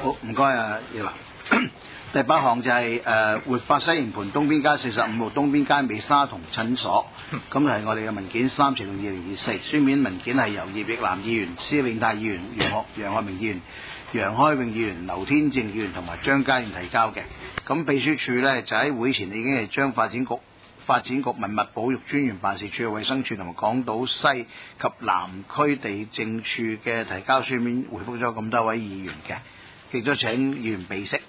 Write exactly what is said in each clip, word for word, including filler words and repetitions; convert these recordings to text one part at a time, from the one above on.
好，唔該啊，葉劉。第八項就係、是、誒、呃、活化西營盤東邊街四十五號東邊街美沙酮診所，咁係我哋嘅文件三乘二零二四，書面文件係由葉奕南議員、施永泰議員、楊學楊學明議員、楊開永議員、劉天正議員同埋張家燕提交嘅。咁秘書處呢，就喺會前已經係將發展局發展局文物保育專員辦事處、衛生署同埋港島西及南區地政處嘅提交書面回覆咗咁多位議員嘅，亦都請議員備悉。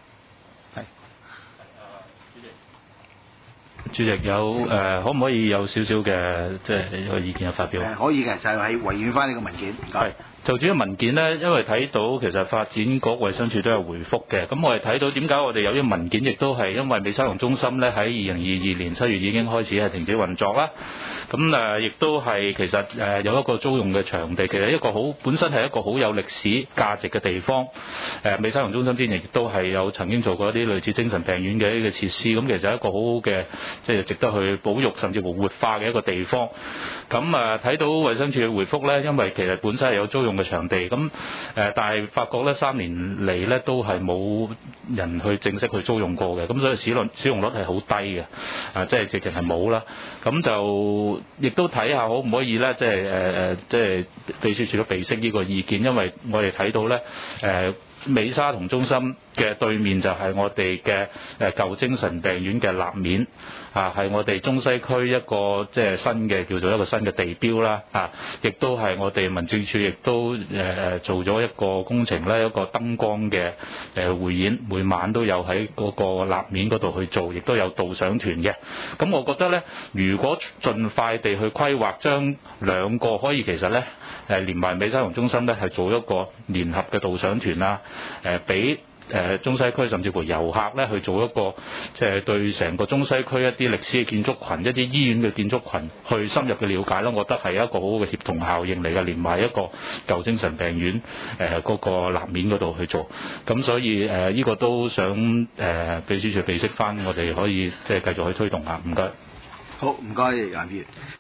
主席有誒、呃，可唔可以有少少嘅即係個意見嘅發表？ 誒可以嘅，就係喺維園翻呢個文件。唔該。 就住個文件呢，因為睇到其實發展局衛生署都有回覆嘅，咁我哋睇到點解我哋有啲文件，亦都係因為美沙酮中心呢喺二零二二年七月已經開始係停止運作啦。咁誒亦都係其實誒有一個租用嘅場地，其實一個好本身係一個好有歷史價值嘅地方。誒美沙酮中心之前亦都係有曾經做過一啲類似精神病院嘅呢個設施，咁其實係一個好好嘅即係值得去保育甚至乎活化嘅一個地方。咁誒睇到衛生署嘅回覆呢，因為其實本身係有租用嘅場地，咁誒但係發覺呢三年嚟呢都係冇人去正式去租用過嘅，咁所以使用使用率係好低嘅，啊即係直情係冇啦。咁就亦都睇下可唔可以呢，即係誒誒即係秘書處都備悉呢個意見，因為我哋睇到呢誒美沙酮中心嘅對面就係我哋嘅誒舊精神病院嘅立面，啊係我哋中西區一個即係新嘅叫做一個新嘅地標啦，啊亦都係我哋民政處亦都誒誒做咗一個工程咧，一個燈光嘅誒匯演，每晚都有喺嗰個立面嗰度去做，亦都有導賞團嘅。咁我覺得咧，如果盡快地去規劃，將兩個可以其實咧誒連埋美沙酮中心咧係做一個聯合嘅導賞團啦，誒俾誒中西區甚至乎遊客咧去做一個即係對成個中西區一啲歷史嘅建築群、一啲醫院嘅建築群去深入嘅了解啦，我覺得係一個好好嘅協同效應嚟嘅，連埋一個舊精神病院誒嗰個立面嗰度去做，咁所以誒呢個都想誒秘書處備悉翻，我哋可以即係繼續去推動下，唔該。 好，唔該，顏議員。